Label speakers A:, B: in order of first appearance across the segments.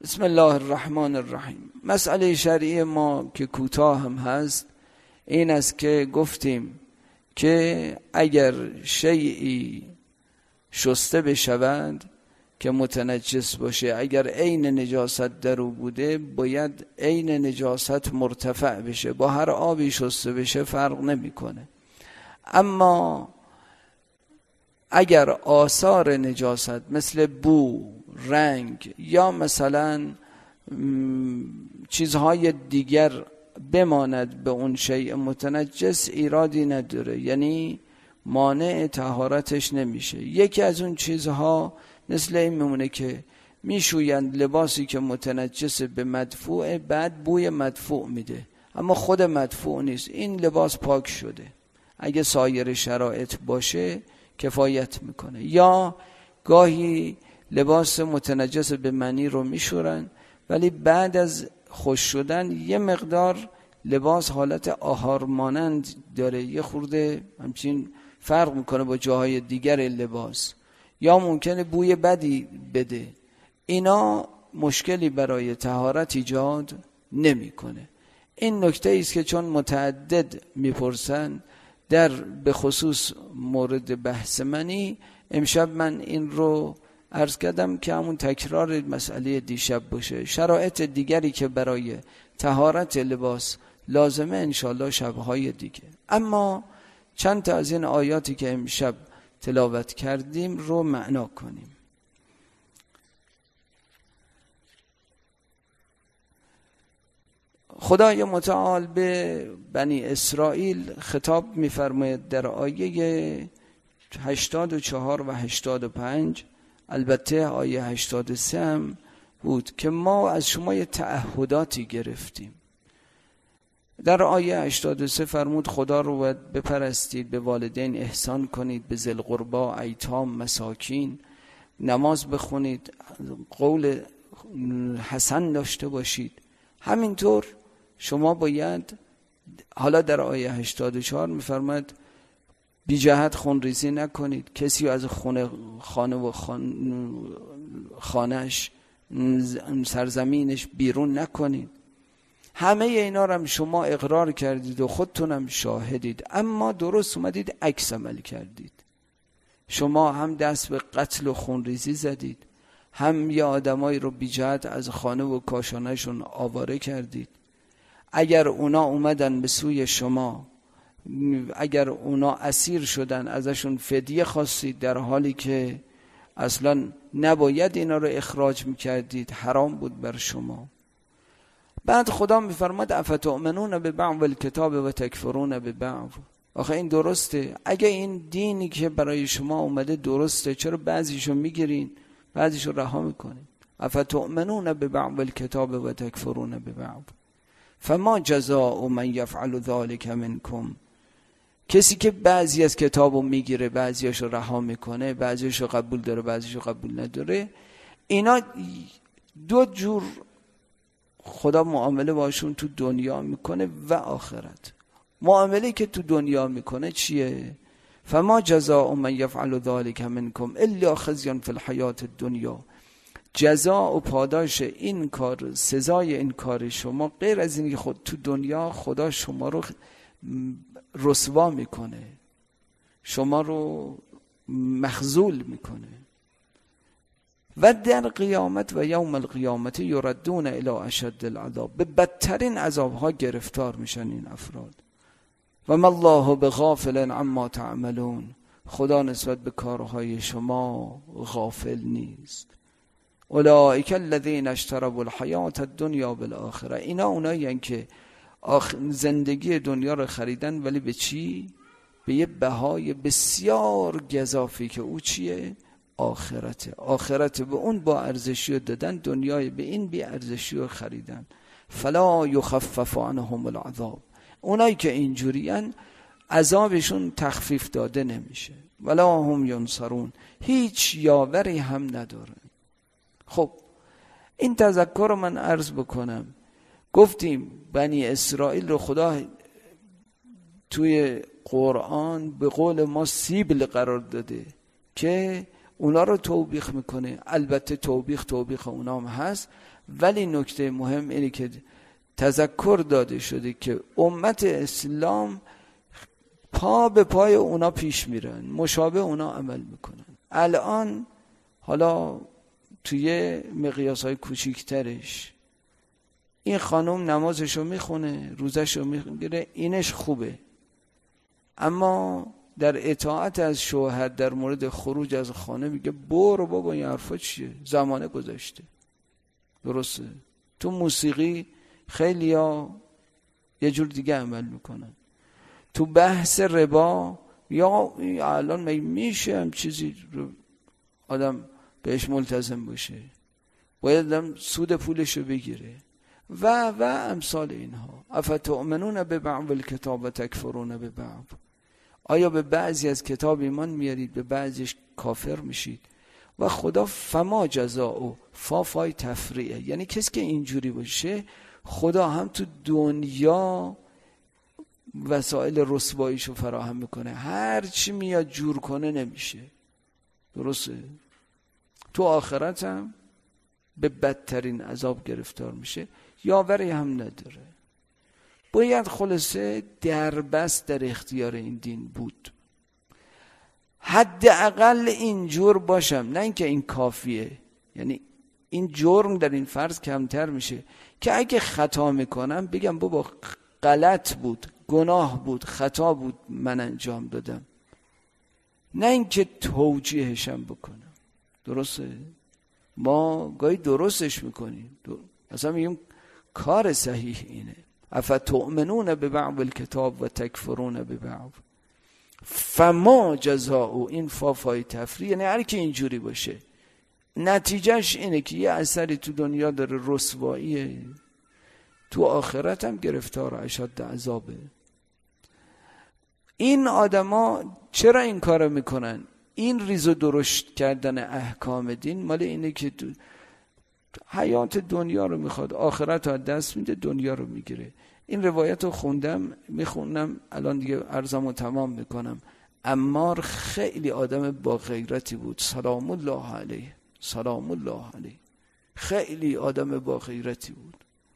A: بسم الله الرحمن الرحیم. مسئله شرعی ما که کوتاه هم هست این است که گفتیم که اگر شیئی شسته بشود که متنجس باشه، اگر عین نجاست در او بوده باید عین نجاست مرتفع بشه، با هر آبی شسته بشه فرق نمیکنه. اما اگر آثار نجاست مثل بو، رنگ یا مثلا چیزهای دیگر بماند به اون شیء متنجس، ایرادی نداره، یعنی مانع طهارتش نمیشه. یکی از اون چیزها مثل این میمونه که میشویند لباسی که متنجس به مدفوع، بعد بوی مدفوع میده اما خود مدفوع نیست، این لباس پاک شده، اگه سایر شرایط باشه کفایت میکنه. یا گاهی لباس متنجس به منی رو میشورن ولی بعد از خوش شدن یه مقدار لباس حالت آهار مانند داره، یه خورده همچین فرق میکنه با جاهای دیگر لباس، یا ممکنه بوی بدی بده. اینا مشکلی برای طهارت ایجاد نمیکنه. این نکته است که چون متعدد میپرسن در به خصوص مورد بحث منی، امشب من این رو عرض کردم که همون تکرار مسئله دیشب باشه. شرایط دیگری که برای طهارت لباس لازمه انشالله شبهای دیگه. اما چند تا از این آیاتی که امشب تلاوت کردیم رو معنا کنیم. خدای متعال به بنی اسرائیل خطاب می‌فرماید در آیه 84 و 85، البته آیه 83 هم بود که ما از شما یه تعهداتی گرفتیم. در آیه 83 فرمود خدا رو باید بپرستید، به والدین احسان کنید، به ذی القربی، ایتام، مساکین، نماز بخونید، قول حسن داشته باشید. همینطور شما باید، حالا در آیه 84 میفرماید بی جهت خونریزی نکنید، کسی از خانه و خانهش سرزمینش بیرون نکنید. همه اینا رو هم شما اقرار کردید و خودتونم شاهدید، اما درست اومدید عکس عمل کردید. شما هم دست به قتل و خونریزی زدید، هم یه آدمایی رو بی جهت از خانه و کاشانهشون آواره کردید. اگر اونا اومدن به سوی شما، اگر اونا اسیر شدن ازشون فدیه خواستید در حالی که اصلا نباید اینا رو اخراج میکردید، حرام بود بر شما. بعد خدا میفرماد افتؤمنون ببعض الکتاب و تکفرون ببعض. آخه این درسته؟ اگه این دینی که برای شما اومده درسته، چرا بعضیشو میگیرین بعضیشو رها میکنین؟ افتؤمنون ببعض الکتاب و تکفرون ببعض فما جزاء من یفعل ذلک منکم. کسی که بعضی از کتابو میگیره بعضیاشو رها میکنه، بعضیاشو قبول داره بعضیاشو قبول نداره، اینا دو جور خدا معامله باشون تو دنیا میکنه و آخرت. معامله که تو دنیا میکنه چیه؟ فما جزاء من یفعل ذلک منکم الا خزی فی الحیات الدنیا. جزا و پاداش این کار، سزای این کار شما غیر از این که خود تو دنیا خدا شما رو رسوا میکنه، شما رو مخذول میکنه، و در قیامت و یوم القیامت یردون الی اشد العذاب، به بدترین عذابها گرفتار میشن این افراد. و ما الله بغافل عما تعملون. خدا نسبت به کارهای شما غافل نیست. اولئک الذین اشتروا الحیات الدنیا بالآخره. اینا اونایی که زندگی دنیا رو خریدن، ولی به چی؟ به یه بهای بسیار گزافی که او چیه؟ آخرته. آخرت به اون با ارزشی رو دادن، دنیای به این بی ارزشی رو خریدن. فلا یخفف عنهم العذاب. اونایی که اینجورین عذابشون تخفیف داده نمیشه. ولا هم ینصرون. هیچ یاوری هم ندارن. خب این تذکر رو من عرض بکنم. گفتیم بنی اسرائیل رو خدا توی قرآن به قول ما سیبل قرار داده که اونا رو توبیخ میکنه. البته توبیخ اونا هم هست، ولی نکته مهم اینه که تذکر داده شده که امت اسلام پا به پای اونا پیش میرن، مشابه اونا عمل میکنن. الان حالا توی مقیاس‌های کوچیکترش این خانم نمازشو میخونه، روزشو میگیره، اینش خوبه، اما در اطاعت از شوهر در مورد خروج از خانه میگه برو بابا این حرفا چیه، زمانه گذشته. درسته؟ تو موسیقی خیلیا یه جور دیگه عمل میکنن. تو بحث ربا یا الان میشه هم چیزی رو آدم بهش ملتزم باشه، باید آدم سود پولشو بگیره و امثال اینها. افتؤمنون ببعض الکتاب و تکفرون ببعض. آیا به بعضی از کتاب ایمان میارید به بعضیش کافر میشید؟ و خدا فما جزاؤ، فای تفریعه، یعنی کسی که اینجوری باشه خدا هم تو دنیا وسایل رسواییشو فراهم میکنه، هر چی میاد جور کنه نمیشه. درسته؟ تو آخرت هم به بدترین عذاب گرفتار میشه، یاوری هم نداره. باید خلاصه دربست در اختیار این دین بود. حداقل اینجور باشم، نه اینکه این کافیه، یعنی این جرم در این فرض کمتر میشه که اگه خطا میکنم بگم بابا غلط بود، گناه بود، خطا بود، من انجام دادم، نه اینکه توجیهشم بکنم. درسته؟ ما گاهی درستش میکنیم، اصلا میگیم کار صحیح اینه. افتؤمنون ببعض الکتاب و تکفرون ببعض فما جزاؤ، این فای تفریع، یعنی هر کی اینجوری باشه نتیجهش اینه که یه اثری تو دنیا داره رسواییه، تو آخرت هم گرفتار اشد عذابه. این آدما چرا این کارو میکنن؟ این ریز و درشت کردن احکام دین مال اینه که حیات دنیا رو میخواد، آخرت رو دست میده، دنیا رو میگیره. این روایت رو میخونم الان دیگه عرضمو تمام میکنم. عمار خیلی آدم با غیرتی بود، سلام الله علیه، سلام الله علیه، خیلی آدم با غیرتی بود.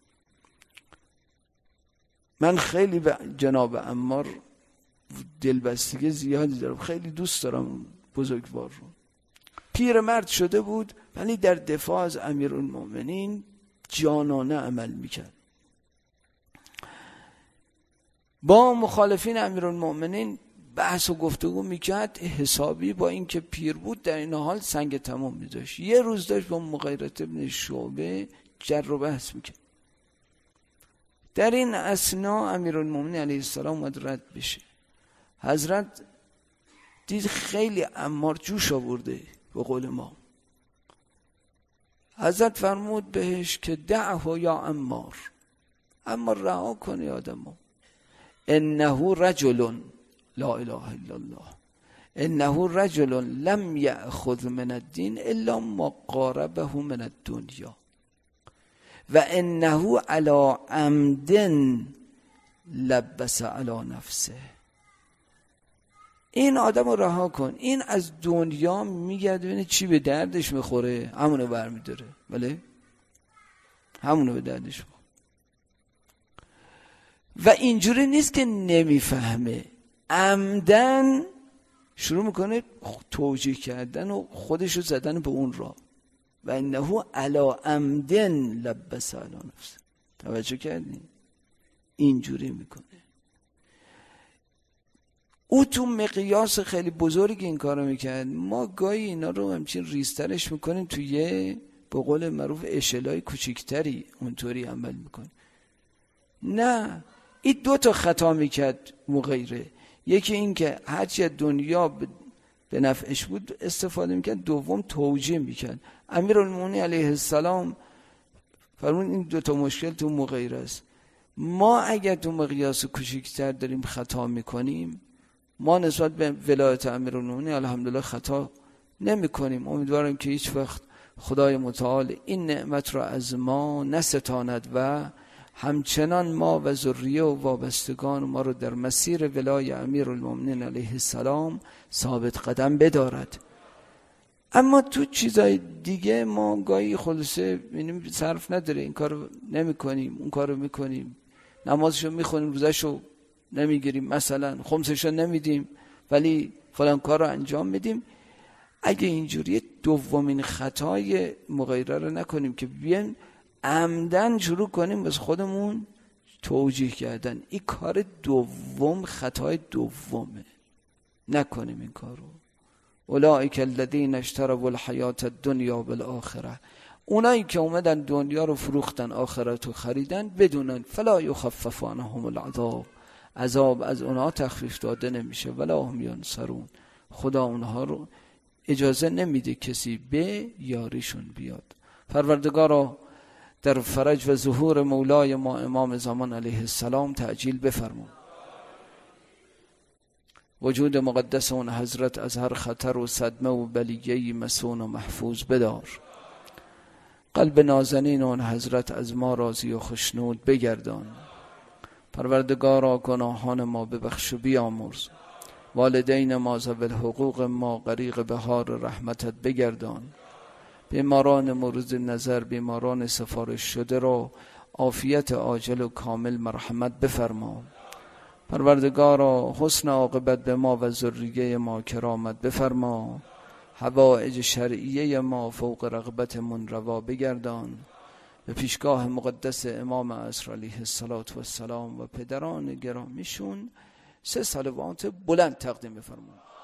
A: من خیلی به جناب عمار دلبستگی زیادی دارم، خیلی دوست دارم بزرگوار رو. پیرمرد شده بود ولی در دفاع از امیرالمؤمنین جانانه عمل میکرد. با مخالفین امیرالمؤمنین بحث و گفتگو میکرد حسابی، با اینکه پیر بود در این حال سنگ تمام میذاشت. یه روز داشت با مغیرة ابن شعبه جر و بحث میکرد. در این اثنا امیرالمؤمنین علیه السلام اومد رد بشه. حضرت دید خیلی عمار جوش آورده، به قول ما. حضرت فرمود بهش که دعه یا عمار، عمار رها کنی آدمو، انه رجل لا اله الا الله، انه رجل لم یأخذ من الدین الا ما قاربه من الدنیا و انه علی عمد لبس علی نفسه. این آدم رو رها کن، این از دنیا میگرده ببینه چی به دردش میخوره، همونو برمیداره. بله همونو به دردش میخوره. و اینجوری نیست که نمیفهمه، عمدن شروع میکنه توجیه کردن و خودشو زدن به اون را. و انه علی عمدن لبس علی نفسه. توجه کردین؟ اینجوری میکنه. او تو مقیاس خیلی بزرگی این کارو میکرد. ما گاهی اینا رو همچین ریزترش میکنیم توی به قول معروف اشلای کوچیکتری اونطوری عمل میکنیم. نه، این دو تا خطا میکرد مغیره. یکی این که هرچی دنیا به نفعش بود استفاده میکرد، دوم توجیه میکرد. امیرالمؤمنین علیه السلام فرمود این دو تا مشکل تو مغیره است. ما اگر تو مقیاس کوچیکتر داریم خطا میکنیم، ما نسبت به ولایت امیرالمؤمنین الحمدلله خطا نمی کنیم. امیدوارم که هیچ وقت خدای متعال این نعمت را از ما نستاند و همچنان ما و ذریه و وابستگان ما رو در مسیر ولای امیرالمؤمنین علیه السلام ثابت قدم بدارد. اما تو چیزای دیگه ما گاهی خلاصه می‌بینیم صرف نداره، این کارو نمی‌کنیم، اون کارو می‌کنیم، نمازشو می‌خونیم، روزشو نمی‌گیریم، مثلا خمسشو نمیدیم ولی فلان کارو انجام میدیم. اگه اینجوری دومین خطای مغیره رو نکنیم که بیایم عمدن شروع کنیم بس خودمون توجیه کردن، این کار دوم خطای دومه، نکنیم این کارو. اولئک الذین اشتروا الحیات الدنیا بالآخره، اونایی که اومدن دنیا رو فروختن آخرت رو خریدن، بدونن فلا یخفف عنهم العذاب، عذاب از اونها تخفیف داده نمیشه، ولا هم ینصرون، خدا اونها رو اجازه نمیده کسی به یاریشون بیاد. پروردگارا در فرج و ظهور مولای ما امام زمان علیه السلام تعجیل بفرما. وجود مقدس اون حضرت از هر خطر و صدمه و بلیگهی مسون و محفوظ بدار. قلب نازنین اون حضرت از ما راضی و خشنود بگردان. پروردگارا گناهان ما ببخش و بیامرز. والدین ما ذوی الحقوق ما غریق بهار رحمتت بگردان. بیماران مورد نظر، بیماران سفارش شده را عافیت عاجل و کامل مرحمت بفرما. پروردگارا حسن عاقبت به ما و ذریه ما کرامت بفرما. حوائج شرعیه ما فوق رغبتمون روا بگردان. به پیشگاه مقدس امام عصر علیه السلام و پدران گرامیشون 3 صلوات بلند تقدیم بفرما.